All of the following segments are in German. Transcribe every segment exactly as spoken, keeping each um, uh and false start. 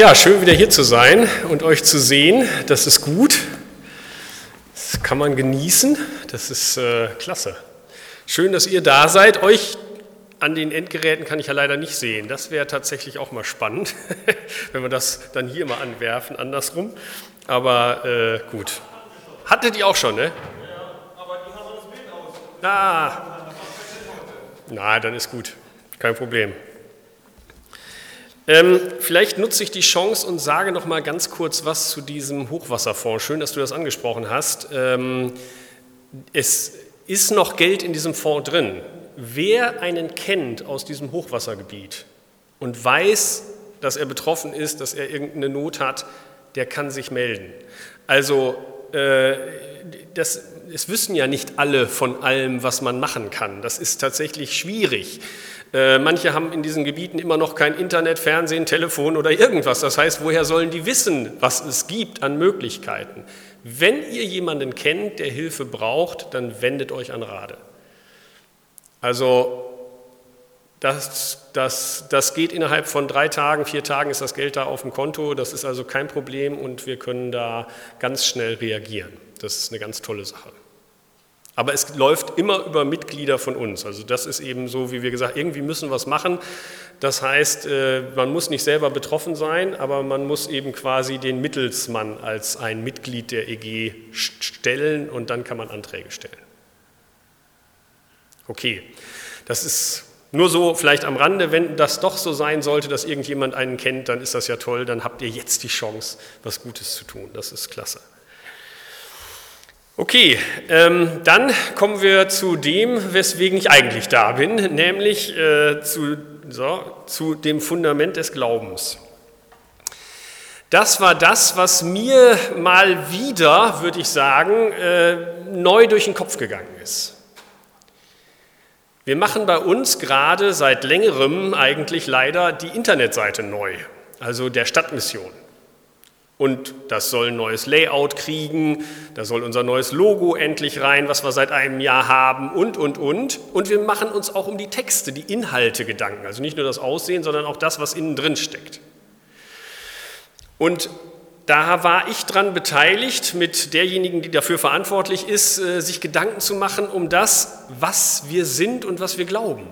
Ja, schön wieder hier zu sein und euch zu sehen. Das ist gut. Das kann man genießen. Das ist äh, klasse. Schön, dass ihr da seid. Euch an den Endgeräten kann ich ja leider nicht sehen. Das wäre tatsächlich auch mal spannend, wenn wir das dann hier mal anwerfen, andersrum. Aber äh, gut. Hattet ihr auch schon, ne? Ja, aber die haben das Bild aus. Ah. Na, dann ist gut. Kein Problem. Ähm, vielleicht nutze ich die Chance und sage noch mal ganz kurz was zu diesem Hochwasserfonds. Schön, dass du das angesprochen hast. Ähm, es ist noch Geld in diesem Fonds drin. Wer einen kennt aus diesem Hochwassergebiet und weiß, dass er betroffen ist, dass er irgendeine Not hat, der kann sich melden. Also äh, das, es wissen ja nicht alle von allem, was man machen kann. Das ist tatsächlich schwierig. Äh, manche haben in diesen Gebieten immer noch kein Internet, Fernsehen, Telefon oder irgendwas. Das heißt, woher sollen die wissen, was es gibt an Möglichkeiten? Wenn ihr jemanden kennt, der Hilfe braucht, dann wendet euch an Rade. Also das, das, das geht innerhalb von drei Tagen, vier Tagen ist das Geld da auf dem Konto. Das ist also kein Problem und wir können da ganz schnell reagieren. Das ist eine ganz tolle Sache. Aber es läuft immer über Mitglieder von uns. Also das ist eben so, wie wir gesagt haben, irgendwie müssen wir was machen. Das heißt, man muss nicht selber betroffen sein, aber man muss eben quasi den Mittelsmann als ein Mitglied der E G stellen und dann kann man Anträge stellen. Okay, das ist nur so vielleicht am Rande. Wenn das doch so sein sollte, dass irgendjemand einen kennt, dann ist das ja toll. Dann habt ihr jetzt die Chance, was Gutes zu tun. Das ist klasse. Okay, ähm, dann kommen wir zu dem, weswegen ich eigentlich da bin, nämlich äh, zu, so, zu dem Fundament des Glaubens. Das war das, was mir mal wieder, würde ich sagen, äh, neu durch den Kopf gegangen ist. Wir machen bei uns gerade seit längerem eigentlich leider die Internetseite neu, also der Stadtmission. Und das soll ein neues Layout kriegen, da soll unser neues Logo endlich rein, was wir seit einem Jahr haben und, und, und. Und wir machen uns auch um die Texte, die Inhalte Gedanken, also nicht nur das Aussehen, sondern auch das, was innen drin steckt. Und da war ich dran beteiligt, mit derjenigen, die dafür verantwortlich ist, sich Gedanken zu machen um das, was wir sind und was wir glauben.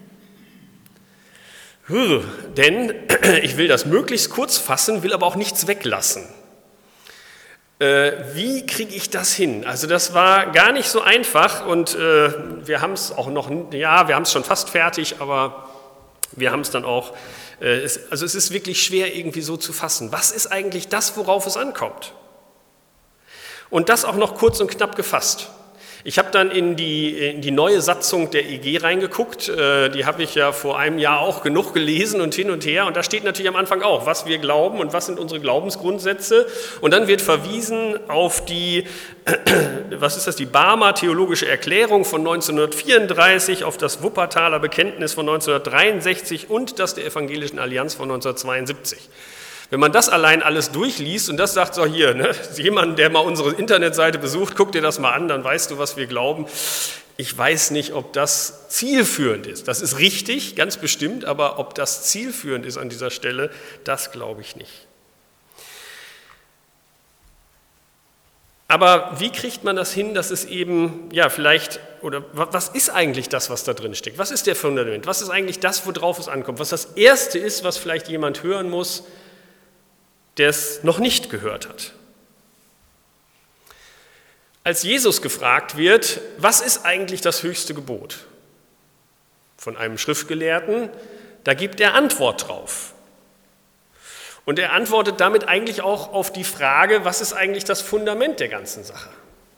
Denn ich will das möglichst kurz fassen, will aber auch nichts weglassen. Äh, wie kriege ich das hin? Also das war gar nicht so einfach und äh, wir haben es auch noch, ja, wir haben es schon fast fertig, aber wir haben es dann auch, äh, es, also es ist wirklich schwer irgendwie so zu fassen. Was ist eigentlich das, worauf es ankommt? Und das auch noch kurz und knapp gefasst. Ich habe dann in die, in die neue Satzung der E G reingeguckt, die habe ich ja vor einem Jahr auch genug gelesen und hin und her und da steht natürlich am Anfang auch, was wir glauben und was sind unsere Glaubensgrundsätze und dann wird verwiesen auf die, was ist das, die Barmer Theologische Erklärung von neunzehnhundertvierunddreißig, auf das Wuppertaler Bekenntnis von neunzehnhundertdreiundsechzig und das der Evangelischen Allianz von neunzehnhundertzweiundsiebzig. Wenn man das allein alles durchliest und das sagt so hier, ne, jemand, der mal unsere Internetseite besucht, guck dir das mal an, dann weißt du, was wir glauben. Ich weiß nicht, ob das zielführend ist. Das ist richtig, ganz bestimmt, aber ob das zielführend ist an dieser Stelle, das glaube ich nicht. Aber wie kriegt man das hin, dass es eben, ja vielleicht, oder was ist eigentlich das, was da drin steckt? Was ist der Fundament? Was ist eigentlich das, worauf es ankommt? Was das Erste ist, was vielleicht jemand hören muss, der es noch nicht gehört hat. Als Jesus gefragt wird, was ist eigentlich das höchste Gebot? Von einem Schriftgelehrten, da gibt er Antwort drauf. Und er antwortet damit eigentlich auch auf die Frage, was ist eigentlich das Fundament der ganzen Sache?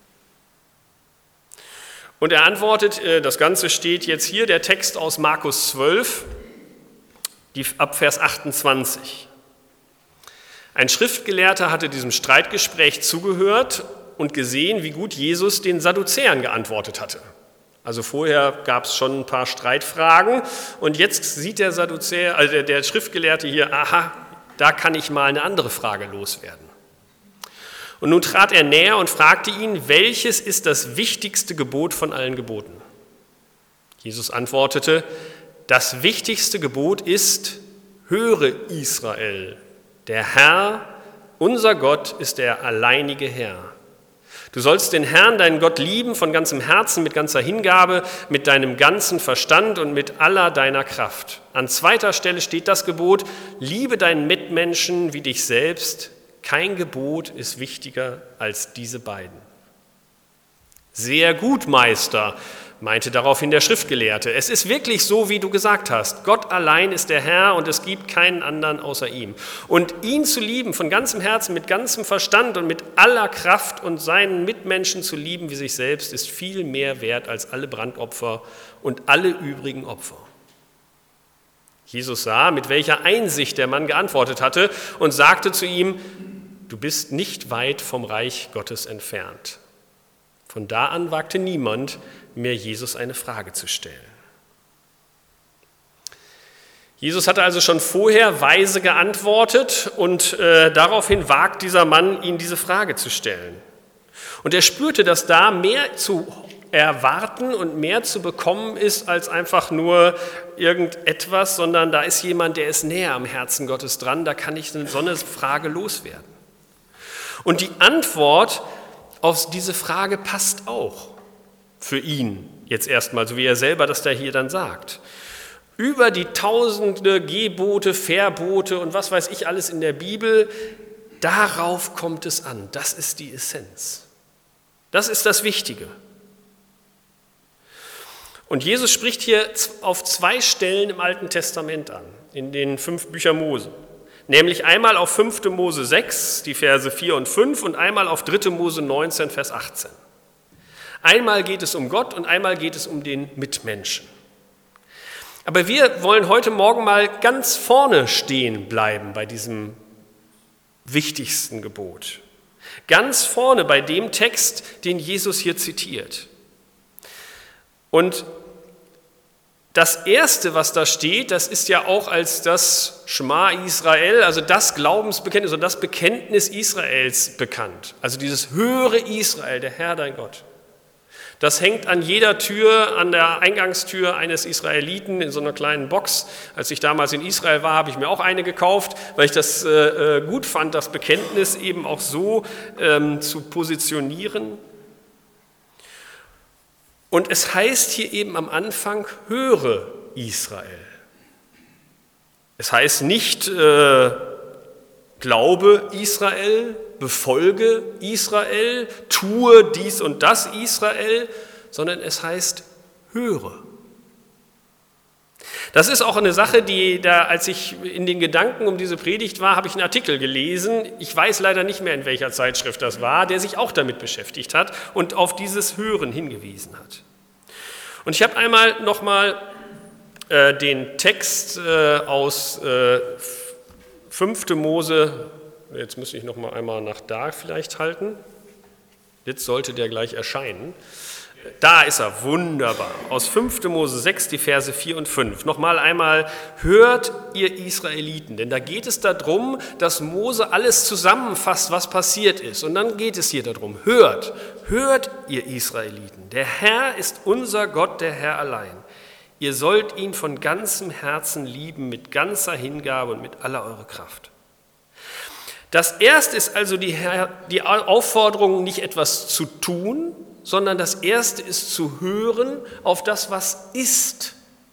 Und er antwortet, das Ganze steht jetzt hier, der Text aus Markus zwölf, die, ab Vers achtundzwanzig. Ein Schriftgelehrter hatte diesem Streitgespräch zugehört und gesehen, wie gut Jesus den Sadduzäern geantwortet hatte. Also vorher gab es schon ein paar Streitfragen und jetzt sieht der Sadduzäer, also der, der Schriftgelehrte hier, aha, da kann ich mal eine andere Frage loswerden. Und nun trat er näher und fragte ihn, welches ist das wichtigste Gebot von allen Geboten? Jesus antwortete, das wichtigste Gebot ist, höre Israel. Der Herr, unser Gott, ist der alleinige Herr. Du sollst den Herrn, deinen Gott, lieben von ganzem Herzen, mit ganzer Hingabe, mit deinem ganzen Verstand und mit aller deiner Kraft. An zweiter Stelle steht das Gebot, liebe deinen Mitmenschen wie dich selbst. Kein Gebot ist wichtiger als diese beiden. Sehr gut, Meister, meinte daraufhin der Schriftgelehrte. Es ist wirklich so, wie du gesagt hast. Gott allein ist der Herr und es gibt keinen anderen außer ihm. Und ihn zu lieben von ganzem Herzen, mit ganzem Verstand und mit aller Kraft und seinen Mitmenschen zu lieben wie sich selbst, ist viel mehr wert als alle Brandopfer und alle übrigen Opfer. Jesus sah, mit welcher Einsicht der Mann geantwortet hatte und sagte zu ihm, du bist nicht weit vom Reich Gottes entfernt. Von da an wagte niemand, mehr Jesus eine Frage zu stellen. Jesus hatte also schon vorher weise geantwortet und äh, daraufhin wagt dieser Mann, ihn diese Frage zu stellen. Und er spürte, dass da mehr zu erwarten und mehr zu bekommen ist als einfach nur irgendetwas, sondern da ist jemand, der ist näher am Herzen Gottes dran, da kann ich so eine Frage loswerden. Und die Antwort auf diese Frage passt auch für ihn jetzt erstmal, so wie er selber das da hier dann sagt. Über die tausende Gebote, Verbote und was weiß ich alles in der Bibel, darauf kommt es an. Das ist die Essenz. Das ist das Wichtige. Und Jesus spricht hier auf zwei Stellen im Alten Testament an, in den fünf Büchern Mose. Nämlich einmal auf fünfte Mose sechs, die Verse vier und fünf und einmal auf dritte Mose neunzehn, Vers achtzehn. Einmal geht es um Gott und einmal geht es um den Mitmenschen. Aber wir wollen heute Morgen mal ganz vorne stehen bleiben bei diesem wichtigsten Gebot. Ganz vorne bei dem Text, den Jesus hier zitiert. Und das Erste, was da steht, das ist ja auch als das Schma Israel, also das Glaubensbekenntnis oder das Bekenntnis Israels bekannt. Also dieses höre Israel, der Herr dein Gott. Das hängt an jeder Tür, an der Eingangstür eines Israeliten in so einer kleinen Box. Als ich damals in Israel war, habe ich mir auch eine gekauft, weil ich das äh, gut fand, das Bekenntnis eben auch so ähm, zu positionieren. Und es heißt hier eben am Anfang, höre Israel. Es heißt nicht, äh, glaube Israel, befolge Israel, tue dies und das Israel, sondern es heißt, höre. Das ist auch eine Sache, die da, als ich in den Gedanken um diese Predigt war, habe ich einen Artikel gelesen. Ich weiß leider nicht mehr, in welcher Zeitschrift das war, der sich auch damit beschäftigt hat und auf dieses Hören hingewiesen hat. Und ich habe einmal nochmal äh, den Text äh, aus äh, fünfte Mose, jetzt müsste ich nochmal einmal nach da vielleicht halten. Jetzt sollte der gleich erscheinen. Da ist er, wunderbar. Aus fünfte Mose sechs, die Verse vier und fünf. Nochmal einmal, hört ihr Israeliten, denn da geht es darum, dass Mose alles zusammenfasst, was passiert ist. Und dann geht es hier darum, hört, hört ihr Israeliten, der Herr ist unser Gott, der Herr allein. Ihr sollt ihn von ganzem Herzen lieben, mit ganzer Hingabe und mit aller eurer Kraft. Das erste ist also die, die Aufforderung, nicht etwas zu tun, sondern das erste ist zu hören auf das, was ist.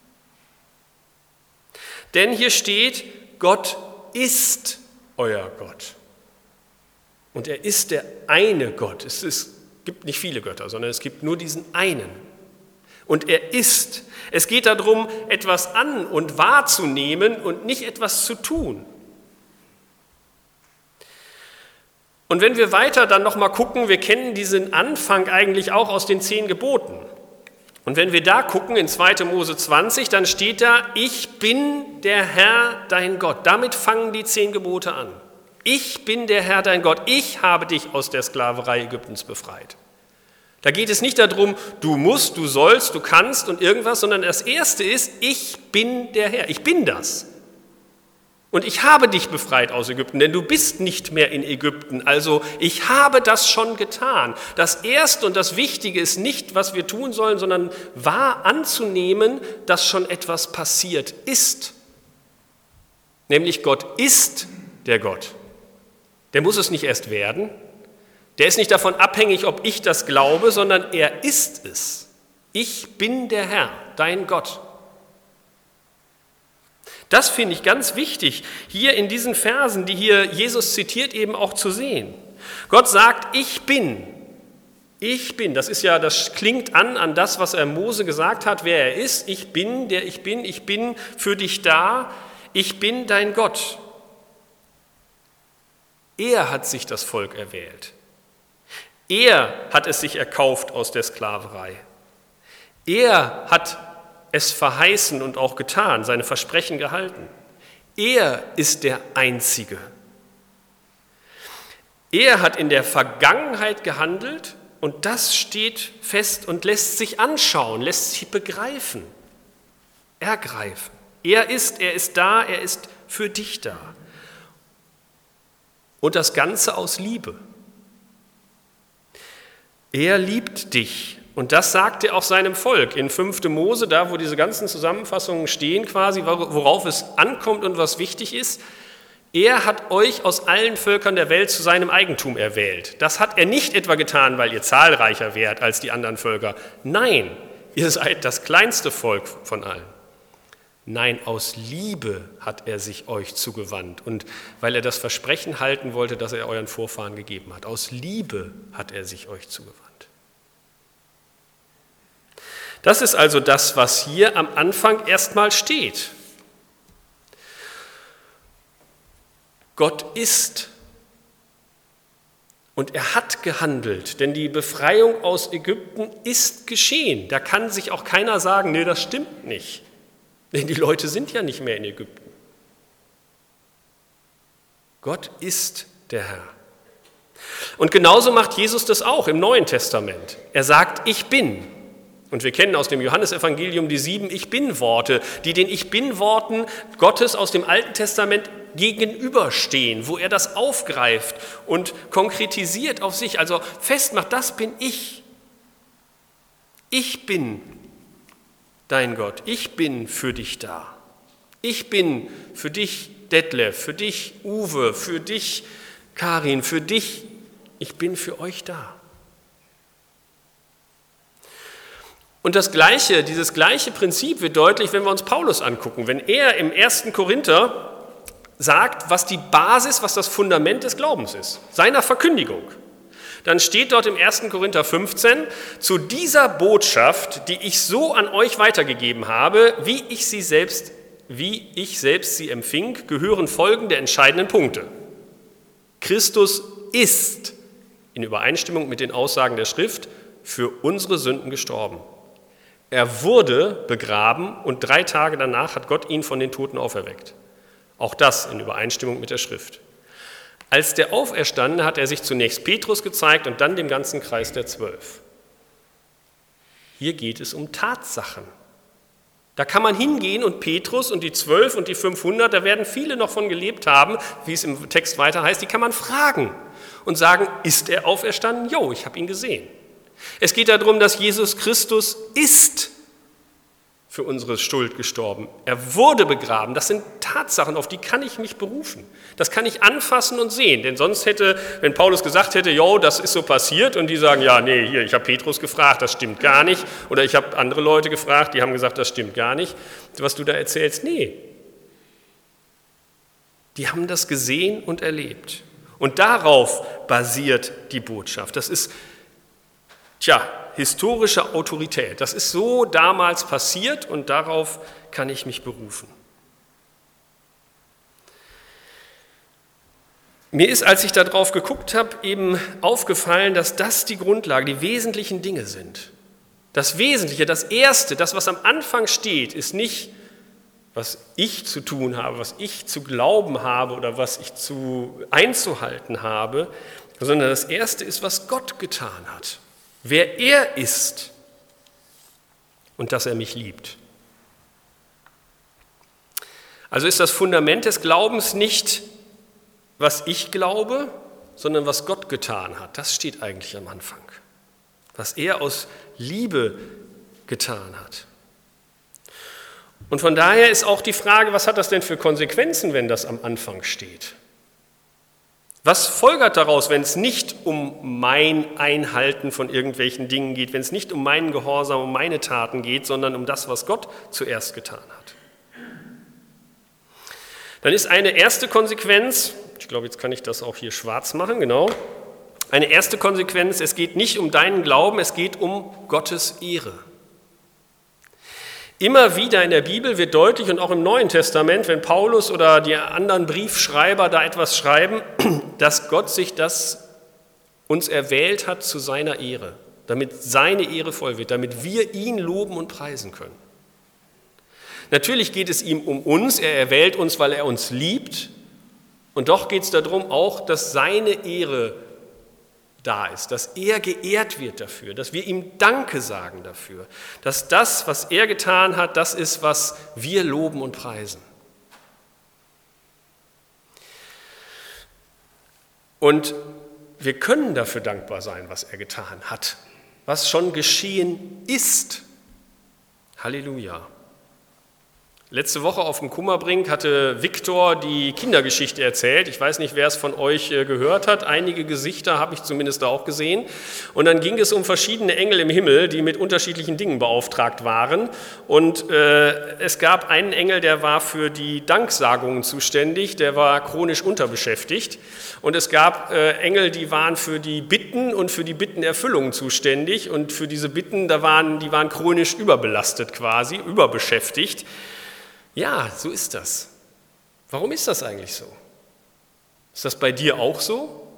Denn hier steht, Gott ist euer Gott. Und er ist der eine Gott. Es ist, gibt nicht viele Götter, sondern es gibt nur diesen einen. Und er ist. Es geht darum, etwas an- und wahrzunehmen und nicht etwas zu tun. Und wenn wir weiter dann nochmal gucken, wir kennen diesen Anfang eigentlich auch aus den zehn Geboten. Und wenn wir da gucken in zweite Mose zwanzig, dann steht da, ich bin der Herr dein Gott. Damit fangen die zehn Gebote an. Ich bin der Herr dein Gott. Ich habe dich aus der Sklaverei Ägyptens befreit. Da geht es nicht darum, du musst, du sollst, du kannst und irgendwas, sondern das Erste ist, ich bin der Herr. Ich bin das. Und ich habe dich befreit aus Ägypten, denn du bist nicht mehr in Ägypten. Also ich habe das schon getan. Das Erste und das Wichtige ist nicht, was wir tun sollen, sondern wahr anzunehmen, dass schon etwas passiert ist. Nämlich Gott ist der Gott. Der muss es nicht erst werden. Der ist nicht davon abhängig, ob ich das glaube, sondern er ist es. Ich bin der Herr, dein Gott. Das finde ich ganz wichtig, hier in diesen Versen, die hier Jesus zitiert, eben auch zu sehen. Gott sagt, ich bin. Ich bin. Das ist ja, das klingt an an das, was er Mose gesagt hat, wer er ist. Ich bin, der ich bin. Ich bin für dich da. Ich bin dein Gott. Er hat sich das Volk erwählt. Er hat es sich erkauft aus der Sklaverei. Er hat es verheißen und auch getan, seine Versprechen gehalten. Er ist der Einzige. Er hat in der Vergangenheit gehandelt und das steht fest und lässt sich anschauen, lässt sich begreifen, ergreifen. Er ist, er ist da, er ist für dich da. Und das Ganze aus Liebe. Er liebt dich. Und das sagt er auch seinem Volk in fünfte Mose, da wo diese ganzen Zusammenfassungen stehen quasi, worauf es ankommt und was wichtig ist. Er hat euch aus allen Völkern der Welt zu seinem Eigentum erwählt. Das hat er nicht etwa getan, weil ihr zahlreicher wärt als die anderen Völker. Nein, ihr seid das kleinste Volk von allen. Nein, aus Liebe hat er sich euch zugewandt und weil er das Versprechen halten wollte, das er euren Vorfahren gegeben hat. Aus Liebe hat er sich euch zugewandt. Das ist also das, was hier am Anfang erstmal steht. Gott ist und er hat gehandelt, denn die Befreiung aus Ägypten ist geschehen. Da kann sich auch keiner sagen, nee, das stimmt nicht. Denn die Leute sind ja nicht mehr in Ägypten. Gott ist der Herr. Und genauso macht Jesus das auch im Neuen Testament. Er sagt, ich bin. Und wir kennen aus dem Johannesevangelium die sieben Ich-Bin-Worte, die den Ich-Bin-Worten Gottes aus dem Alten Testament gegenüberstehen, wo er das aufgreift und konkretisiert auf sich, also festmacht, das bin ich. Ich bin dein Gott, ich bin für dich da. Ich bin für dich, Detlef, für dich, Uwe, für dich, Karin, für dich, ich bin für euch da. Und das gleiche, dieses gleiche Prinzip wird deutlich, wenn wir uns Paulus angucken. Wenn er im ersten Korinther sagt, was die Basis, was das Fundament des Glaubens ist, seiner Verkündigung, dann steht dort im ersten Korinther fünfzehn, zu dieser Botschaft, die ich so an euch weitergegeben habe, wie ich sie selbst, wie ich selbst sie empfing, gehören folgende entscheidenden Punkte. Christus ist in Übereinstimmung mit den Aussagen der Schrift für unsere Sünden gestorben. Er wurde begraben und drei Tage danach hat Gott ihn von den Toten auferweckt. Auch das in Übereinstimmung mit der Schrift. Als der Auferstandene hat er sich zunächst Petrus gezeigt und dann dem ganzen Kreis der Zwölf. Hier geht es um Tatsachen. Da kann man hingehen und Petrus und die Zwölf und die fünfhundert, da werden viele noch von gelebt haben, wie es im Text weiter heißt, die kann man fragen und sagen, ist er auferstanden? Jo, ich habe ihn gesehen. Es geht darum, dass Jesus Christus ist für unsere Schuld gestorben. Er wurde begraben. Das sind Tatsachen, auf die kann ich mich berufen. Das kann ich anfassen und sehen. Denn sonst hätte, wenn Paulus gesagt hätte, jo, das ist so passiert und die sagen, ja, nee, hier, ich habe Petrus gefragt, das stimmt gar nicht. Oder ich habe andere Leute gefragt, die haben gesagt, das stimmt gar nicht. Was du da erzählst, nee. Die haben das gesehen und erlebt. Und darauf basiert die Botschaft. Das ist Tja, historische Autorität. Das ist so damals passiert und darauf kann ich mich berufen. Mir ist, als ich da drauf geguckt habe, eben aufgefallen, dass das die Grundlage, die wesentlichen Dinge sind. Das Wesentliche, das Erste, das, was am Anfang steht, ist nicht, was ich zu tun habe, was ich zu glauben habe oder was ich zu einzuhalten habe, sondern das Erste ist, was Gott getan hat. Wer er ist und dass er mich liebt. Also ist das Fundament des Glaubens nicht, was ich glaube, sondern was Gott getan hat. Das steht eigentlich am Anfang. Was er aus Liebe getan hat. Und von daher ist auch die Frage, was hat das denn für Konsequenzen, wenn das am Anfang steht? Was folgert daraus, wenn es nicht um mein Einhalten von irgendwelchen Dingen geht, wenn es nicht um meinen Gehorsam, um meine Taten geht, sondern um das, was Gott zuerst getan hat? Dann ist eine erste Konsequenz, ich glaube, jetzt kann ich das auch hier schwarz machen, genau. Eine erste Konsequenz, es geht nicht um deinen Glauben, es geht um Gottes Ehre. Immer wieder in der Bibel wird deutlich und auch im Neuen Testament, wenn Paulus oder die anderen Briefschreiber da etwas schreiben, dass Gott sich das uns erwählt hat zu seiner Ehre, damit seine Ehre voll wird, damit wir ihn loben und preisen können. Natürlich geht es ihm um uns, er erwählt uns, weil er uns liebt, und doch geht es darum auch, dass seine Ehre da ist, dass er geehrt wird dafür, dass wir ihm Danke sagen dafür, dass das, was er getan hat, das ist, was wir loben und preisen. Und wir können dafür dankbar sein, was er getan hat, was schon geschehen ist. Halleluja. Letzte Woche auf dem Kummerbrink hatte Viktor die Kindergeschichte erzählt. Ich weiß nicht, wer es von euch gehört hat. Einige Gesichter habe ich zumindest da auch gesehen. Und dann ging es um verschiedene Engel im Himmel, die mit unterschiedlichen Dingen beauftragt waren. Und äh, es gab einen Engel, der war für die Danksagungen zuständig, der war chronisch unterbeschäftigt. Und es gab äh, Engel, die waren für die Bitten und für die Bittenerfüllung zuständig. Und für diese Bitten, da waren, die waren chronisch überbelastet quasi, überbeschäftigt. Ja, so ist das. Warum ist das eigentlich so? Ist das bei dir auch so?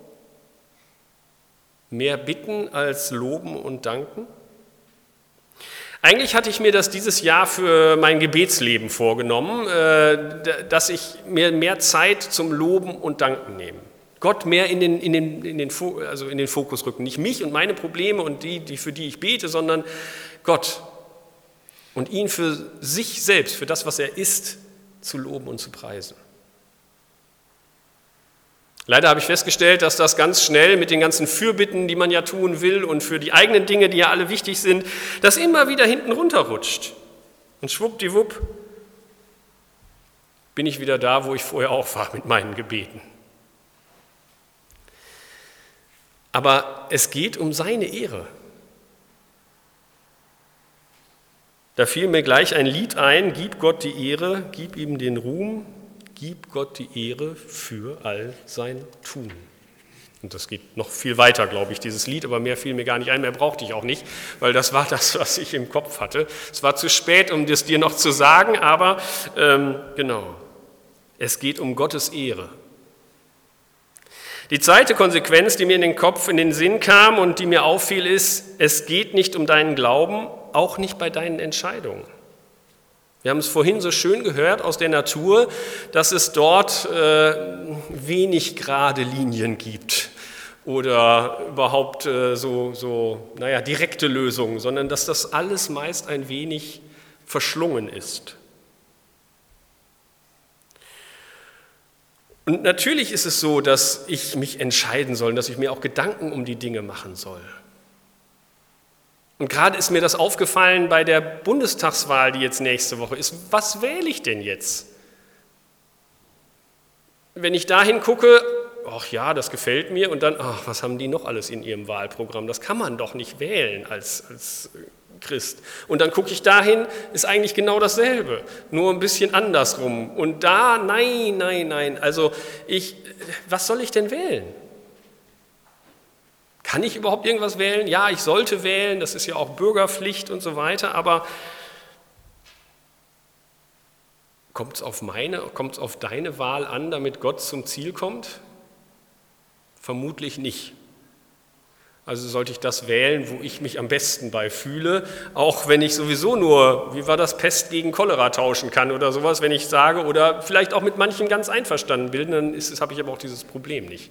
Mehr bitten als loben und danken? Eigentlich hatte ich mir das dieses Jahr für mein Gebetsleben vorgenommen, dass ich mir mehr Zeit zum Loben und Danken nehme. Gott mehr in den, in den, in den, also in den Fokus rücken. Nicht mich und meine Probleme und die, die, für die ich bete, sondern Gott. Und ihn für sich selbst, für das, was er ist, zu loben und zu preisen. Leider habe ich festgestellt, dass das ganz schnell mit den ganzen Fürbitten, die man ja tun will und für die eigenen Dinge, die ja alle wichtig sind, das immer wieder hinten runterrutscht. Und schwuppdiwupp bin ich wieder da, wo ich vorher auch war mit meinen Gebeten. Aber es geht um seine Ehre. Da fiel mir gleich ein Lied ein, gib Gott die Ehre, gib ihm den Ruhm, gib Gott die Ehre für all sein Tun. Und das geht noch viel weiter, glaube ich, dieses Lied, aber mehr fiel mir gar nicht ein, mehr brauchte ich auch nicht, weil das war das, was ich im Kopf hatte. Es war zu spät, um das dir noch zu sagen, aber ähm, genau, es geht um Gottes Ehre. Die zweite Konsequenz, die mir in den Kopf, in den Sinn kam und die mir auffiel, ist, es geht nicht um deinen Glauben, auch nicht bei deinen Entscheidungen. Wir haben es vorhin so schön gehört aus der Natur, dass es dort äh, wenig gerade Linien gibt oder überhaupt äh, so, so naja, direkte Lösungen, sondern dass das alles meist ein wenig verschlungen ist. Und natürlich ist es so, dass ich mich entscheiden soll, dass ich mir auch Gedanken um die Dinge machen soll. Und gerade ist mir das aufgefallen bei der Bundestagswahl, die jetzt nächste Woche ist. Was wähle ich denn jetzt? Wenn ich da hingucke, ach ja, das gefällt mir, und dann, ach, was haben die noch alles in ihrem Wahlprogramm? Das kann man doch nicht wählen als, als Christ. Und dann gucke ich dahin, ist eigentlich genau dasselbe, nur ein bisschen andersrum. Und da, nein, nein, nein, also ich, was soll ich denn wählen? Kann ich überhaupt irgendwas wählen? Ja, ich sollte wählen, das ist ja auch Bürgerpflicht und so weiter, aber kommt es auf meine, kommt es auf deine Wahl an, damit Gott zum Ziel kommt? Vermutlich nicht. Also sollte ich das wählen, wo ich mich am besten bei fühle, auch wenn ich sowieso nur, wie war das, Pest gegen Cholera tauschen kann oder sowas, wenn ich sage, oder vielleicht auch mit manchen ganz einverstanden bin, dann ist es, habe ich aber auch dieses Problem nicht.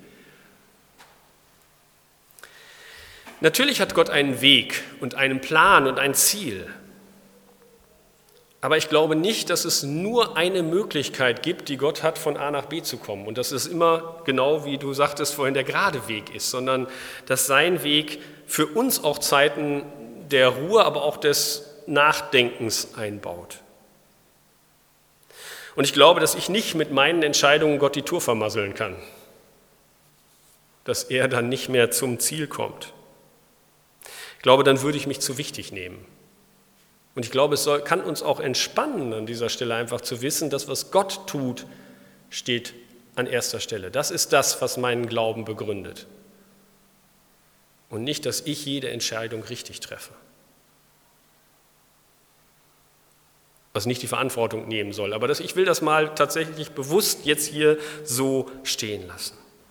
Natürlich hat Gott einen Weg und einen Plan und ein Ziel. Aber ich glaube nicht, dass es nur eine Möglichkeit gibt, die Gott hat, von A nach B zu kommen. Und dass es immer, genau wie du sagtest vorhin, der gerade Weg ist, sondern dass sein Weg für uns auch Zeiten der Ruhe, aber auch des Nachdenkens einbaut. Und ich glaube, dass ich nicht mit meinen Entscheidungen Gott die Tour vermasseln kann. dass er dann nicht mehr zum Ziel kommt. Ich glaube, dann würde ich mich zu wichtig nehmen. Und ich glaube, es soll, kann uns auch entspannen an dieser Stelle einfach zu wissen, dass was Gott tut, steht an erster Stelle. Das ist das, was meinen Glauben begründet. Und nicht, dass ich jede Entscheidung richtig treffe. Was nicht die Verantwortung nehmen soll. Aber das, ich will das mal tatsächlich bewusst jetzt hier so stehen lassen.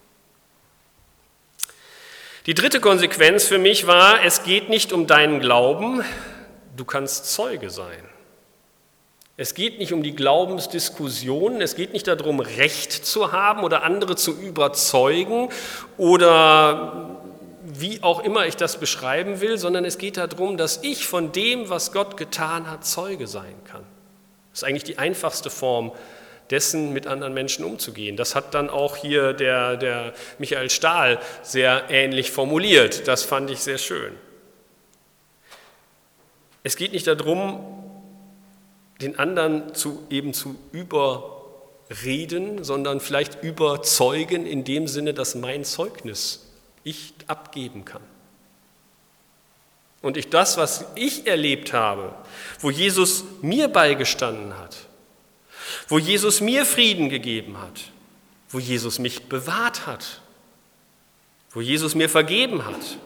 Die dritte Konsequenz für mich war, es geht nicht um deinen Glauben, du kannst Zeuge sein. Es geht nicht um die Glaubensdiskussion, es geht nicht darum, Recht zu haben oder andere zu überzeugen oder wie auch immer ich das beschreiben will, sondern es geht darum, dass ich von dem, was Gott getan hat, Zeuge sein kann. Das ist eigentlich die einfachste Form dessen, mit anderen Menschen umzugehen. Das hat dann auch hier der, der Michael Stahl sehr ähnlich formuliert. Das fand ich sehr schön. Es geht nicht darum, den anderen zu, eben zu überreden, sondern vielleicht überzeugen in dem Sinne, dass mein Zeugnis ich abgeben kann. Und ich das, was ich erlebt habe, wo Jesus mir beigestanden hat, wo Jesus mir Frieden gegeben hat, wo Jesus mich bewahrt hat, wo Jesus mir vergeben hat,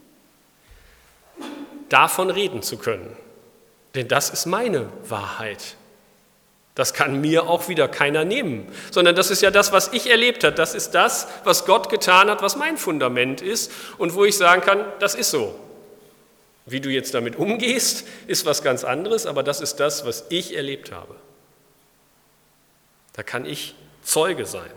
davon reden zu können. Denn das ist meine Wahrheit. Das kann mir auch wieder keiner nehmen, sondern das ist ja das, was ich erlebt habe. Das ist das, was Gott getan hat, was mein Fundament ist und wo ich sagen kann, das ist so. Wie du jetzt damit umgehst, ist was ganz anderes, aber das ist das, was ich erlebt habe. Da kann ich Zeuge sein.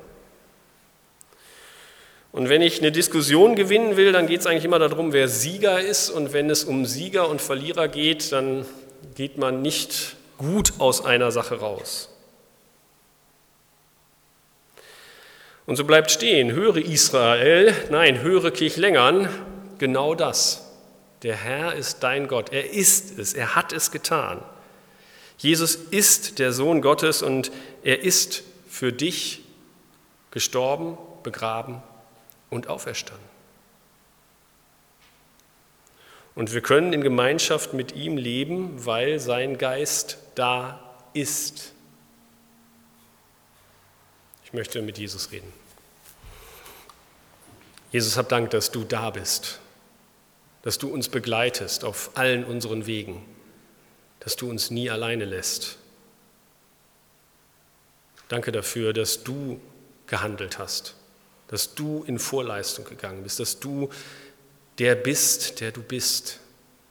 Und wenn ich eine Diskussion gewinnen will, dann geht es eigentlich immer darum, wer Sieger ist. Und wenn es um Sieger und Verlierer geht, dann geht man nicht gut aus einer Sache raus. Und so bleibt stehen, höre Israel, nein, höre Kirchlängern, genau das. Der Herr ist dein Gott, er ist es, er hat es getan. Jesus ist der Sohn Gottes und er ist für dich gestorben, begraben und auferstanden. Und wir können in Gemeinschaft mit ihm leben, weil sein Geist da ist. Ich möchte mit Jesus reden. Jesus, hab Dank, dass du da bist, dass du uns begleitest auf allen unseren Wegen, dass du uns nie alleine lässt. Danke dafür, dass du gehandelt hast, dass du in Vorleistung gegangen bist, dass du der bist, der du bist.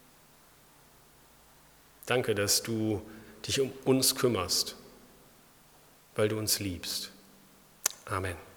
Danke, dass du dich um uns kümmerst, weil du uns liebst. Amen.